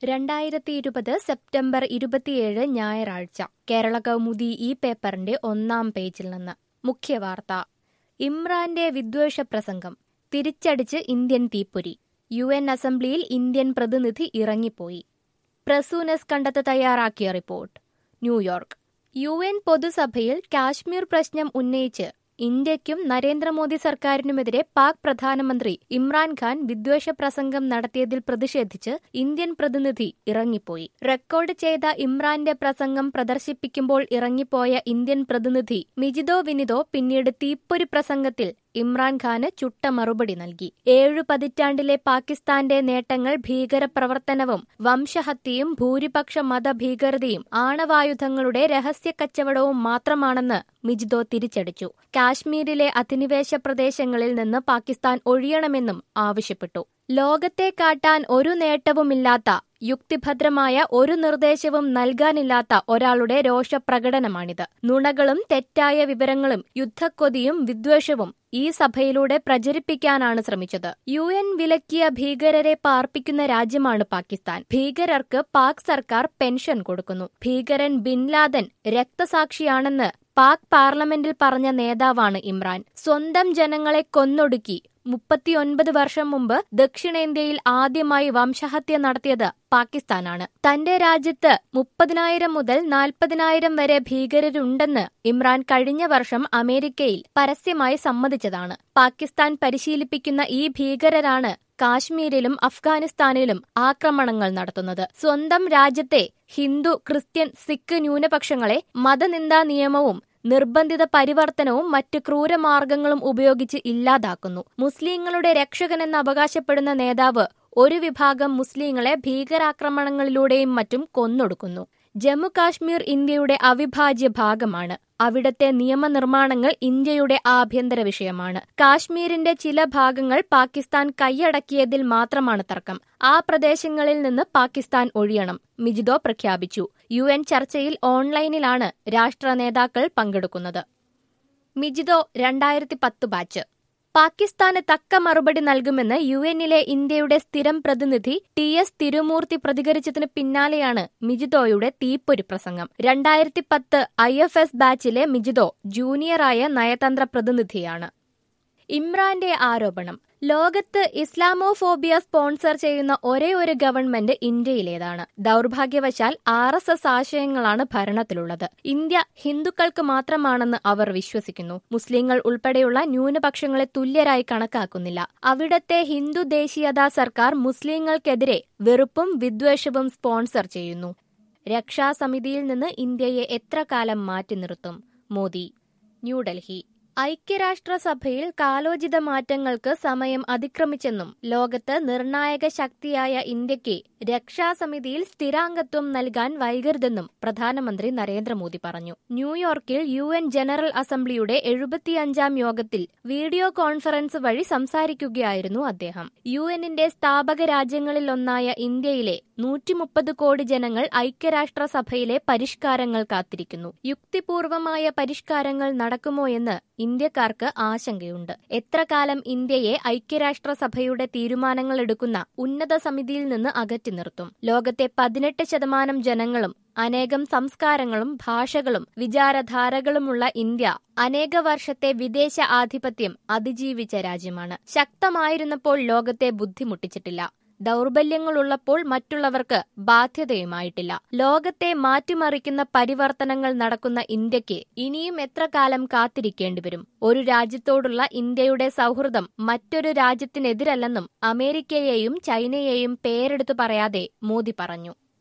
2020 September 27 ഞായറാഴ്ച കേരള കൗമുദി ഈ പേപ്പറിന്റെ 1-ാം പേജിൽ നിന്ന് മുഖ്യവാർത്ത. ഇമ്രാന്റെ വിദ്വേഷ പ്രസംഗം തിരിച്ചടിച്ച് ഇന്ത്യൻ തീപ്പൊരി. UN അസംബ്ലിയിൽ ഇന്ത്യൻ പ്രതിനിധി ഇറങ്ങിപ്പോയി. പ്രസൂനസ് കണ്ടെത്ത് തയ്യാറാക്കിയ റിപ്പോർട്ട്. ന്യൂയോർക്ക്. UN പൊതുസഭയിൽ കാശ്മീർ പ്രശ്നം ഉന്നയിച്ച് ഇന്ത്യയ്ക്കും നരേന്ദ്രമോദി സർക്കാരിനുമെതിരെ പാക് പ്രധാനമന്ത്രി ഇമ്രാൻഖാൻ വിദ്വേഷ പ്രസംഗം നടത്തിയതിൽ പ്രതിഷേധിച്ച് ഇന്ത്യൻ പ്രതിനിധി ഇറങ്ങിപ്പോയി. റെക്കോർഡ് ചെയ്ത ഇമ്രാന്റെ പ്രസംഗം പ്രദർശിപ്പിക്കുമ്പോൾ ഇറങ്ങിപ്പോയ ഇന്ത്യൻ പ്രതിനിധി മിജിദോ വിനിതോ പിന്നീട് തീപ്പൊരി പ്രസംഗത്തിൽ ഇമ്രാൻഖാന് ചുട്ട മറുപടി നൽകി. 7 പതിറ്റാണ്ടിലെ പാകിസ്ഥാന്റെ നേട്ടങ്ങൾ ഭീകരപ്രവർത്തനവും വംശഹത്യയും ഭൂരിപക്ഷ മതഭീകരതയും ആണവായുധങ്ങളുടെ രഹസ്യ കച്ചവടവും മാത്രമാണെന്ന് മിജിദോ തിരിച്ചടിച്ചു. കാശ്മീരിലെ അധിനിവേശ പ്രദേശങ്ങളിൽ നിന്ന് പാകിസ്ഥാൻ ഒഴിയണമെന്നും ആവശ്യപ്പെട്ടു. ലോകത്തെ കാട്ടാൻ ഒരു നേട്ടവുമില്ലാത്ത, യുക്തിഭദ്രമായ ഒരു നിർദ്ദേശവും നൽകാനില്ലാത്ത ഒരാളുടെ രോഷപ്രകടനമാണിത്. നുണകളും തെറ്റായ വിവരങ്ങളും യുദ്ധക്കൊതിയും വിദ്വേഷവും ഈ സഭയിലൂടെ പ്രചരിപ്പിക്കാനാണ് ശ്രമിച്ചത്. UN വിലക്കിയ ഭീകരരെ പാർപ്പിക്കുന്ന രാജ്യമാണ് പാകിസ്ഥാൻ. ഭീകരർക്ക് പാക് സർക്കാർ പെൻഷൻ കൊടുക്കുന്നു. ഭീകരൻ ബിൻ ലാദൻ രക്തസാക്ഷിയാണെന്ന് പാക് പാർലമെന്റിൽ പറഞ്ഞ നേതാവാണ് ഇമ്രാൻ. സ്വന്തം ജനങ്ങളെ കൊന്നൊടുക്കി 39 വർഷം മുമ്പ് ദക്ഷിണേന്ത്യയിൽ ആദ്യമായി വംശഹത്യ നടത്തിയത് പാകിസ്ഥാനാണ്. തന്റെ രാജ്യത്ത് 30,000 മുതൽ 40,000 വരെ ഭീകരരുണ്ടെന്ന് ഇമ്രാൻ കഴിഞ്ഞ വർഷം അമേരിക്കയിൽ പരസ്യമായി സമ്മതിച്ചതാണ്. പാകിസ്ഥാൻ പരിശീലിപ്പിക്കുന്ന ഈ ഭീകരരാണ് കാശ്മീരിലും അഫ്ഗാനിസ്ഥാനിലും ആക്രമണങ്ങൾ നടത്തുന്നത്. സ്വന്തം രാജ്യത്തെ ഹിന്ദു, ക്രിസ്ത്യൻ, സിഖ് ന്യൂനപക്ഷങ്ങളെ മതനിന്ദാ നിയമവും നിർബന്ധിത പരിവർത്തനവും മറ്റ് ക്രൂരമാർഗങ്ങളും ഉപയോഗിച്ച് ഇല്ലാതാക്കുന്നു. മുസ്ലിങ്ങളുടെ രക്ഷകനെന്ന് അവകാശപ്പെടുന്ന നേതാവ് ഒരു വിഭാഗം മുസ്ലിങ്ങളെ ഭീകരാക്രമണങ്ങളിലൂടെയും മറ്റും കൊന്നൊടുക്കുന്നു. ജമ്മു കാശ്മീർ ഇന്ത്യയുടെ അവിഭാജ്യ ഭാഗമാണ്. അവിടത്തെ നിയമനിർമ്മാണങ്ങൾ ഇന്ത്യയുടെ ആഭ്യന്തര വിഷയമാണ്. കാശ്മീരിന്റെ ചില ഭാഗങ്ങൾ പാകിസ്ഥാൻ കൈയടക്കിയതിൽ മാത്രമാണ് തർക്കം. ആ പ്രദേശങ്ങളിൽ നിന്ന് പാകിസ്ഥാൻ ഒഴിയണം, മിജിദോ പ്രഖ്യാപിച്ചു. UN ചർച്ചയിൽ ഓൺലൈനിലാണ് രാഷ്ട്ര നേതാക്കൾ പങ്കെടുക്കുന്നത്. മിജിദോ 2010 ബാച്ച്. പാകിസ്ഥാന് തക്ക മറുപടി നൽകുമെന്ന് UNലെ ഇന്ത്യയുടെ സ്ഥിരം പ്രതിനിധി TS തിരുമൂർത്തി പ്രതികരിച്ചതിന് പിന്നാലെയാണ് മിജിദോയുടെ തീപ്പൊരി പ്രസംഗം. 2010 IFS ബാച്ചിലെ മിജിദോ ജൂനിയറായ നയതന്ത്ര പ്രതിനിധിയാണ്. ഇമ്രാന്റെ ആരോപണം. ലോകത്ത് ഇസ്ലാമോഫോബിയ സ്പോൺസർ ചെയ്യുന്ന ഒരേ ഒരു ഗവൺമെന്റ് ഇന്ത്യയിലേതാണ്. ദൗർഭാഗ്യവശാൽ RSS ആശയങ്ങളാണ് ഭരണത്തിലുള്ളത്. ഇന്ത്യ ഹിന്ദുക്കൾക്ക് മാത്രമാണെന്ന് അവർ വിശ്വസിക്കുന്നു. മുസ്ലിങ്ങൾ ഉൾപ്പെടെയുള്ള ന്യൂനപക്ഷങ്ങളെ തുല്യരായി കണക്കാക്കുന്നില്ല. അവിടത്തെ ഹിന്ദു ദേശീയതാ സർക്കാർ മുസ്ലിങ്ങൾക്കെതിരെ വെറുപ്പും വിദ്വേഷവും സ്പോൺസർ ചെയ്യുന്നു. രക്ഷാസമിതിയിൽ നിന്ന് ഇന്ത്യയെ എത്ര കാലം മാറ്റി നിർത്തും? മോദി. ന്യൂഡൽഹി. ഐക്യരാഷ്ട്രസഭയിൽ കാലോചിത മാറ്റങ്ങൾക്ക് സമയം അതിക്രമിച്ചെന്നും ലോകത്ത് നിർണായക ശക്തിയായ ഇന്ത്യയ്ക്ക് രക്ഷാസമിതിയിൽ സ്ഥിരാംഗത്വം നൽകാൻ വൈകരുതെന്നും പ്രധാനമന്ത്രി നരേന്ദ്രമോദി പറഞ്ഞു. ന്യൂയോർക്കിൽ UN ജനറൽ അസംബ്ലിയുടെ 75-ാം യോഗത്തിൽ വീഡിയോ കോൺഫറൻസ് വഴി സംസാരിക്കുകയായിരുന്നു അദ്ദേഹം. UNന്റെ സ്ഥാപക രാജ്യങ്ങളിലൊന്നായ ഇന്ത്യയിലെ 130 കോടി ജനങ്ങൾ ഐക്യരാഷ്ട്രസഭയിലെ പരിഷ്കാരങ്ങൾ കാത്തിരിക്കുന്നു. യുക്തിപൂർവമായ പരിഷ്കാരങ്ങൾ നടക്കുമോ എന്ന് ഇന്ത്യക്കാർക്ക് ആശങ്കയുണ്ട്. എത്ര കാലം ഇന്ത്യയെ ഐക്യരാഷ്ട്രസഭയുടെ തീരുമാനങ്ങൾ എടുക്കുന്ന ഉന്നത സമിതിയിൽ നിന്ന് അകറ്റി നിർത്തും? ലോകത്തെ 18% ജനങ്ങളും അനേകം സംസ്കാരങ്ങളും ഭാഷകളും വിചാരധാരകളുമുള്ള ഇന്ത്യ അനേക വർഷത്തെ വിദേശ ആധിപത്യം അതിജീവിച്ച രാജ്യമാണ്. ശക്തമായിരുന്നപ്പോൾ ലോകത്തെ ബുദ്ധിമുട്ടിച്ചിട്ടില്ല. ദൗർബല്യങ്ങളുള്ളപ്പോൾ മറ്റുള്ളവർക്ക് ബാധ്യതയുമായിട്ടില്ല. ലോകത്തെ മാറ്റിമറിക്കുന്ന പരിവർത്തനങ്ങൾ നടക്കുന്ന ഇന്ത്യക്ക് ഇനിയും എത്ര കാലം കാത്തിരിക്കേണ്ടിവരും? ഒരു രാജ്യത്തോടുള്ള ഇന്ത്യയുടെ സൗഹൃദം മറ്റൊരു രാജ്യത്തിനെതിരല്ലെന്നും അമേരിക്കയെയും ചൈനയെയും പേരെടുത്തു പറയാതെ മോദി പറഞ്ഞു.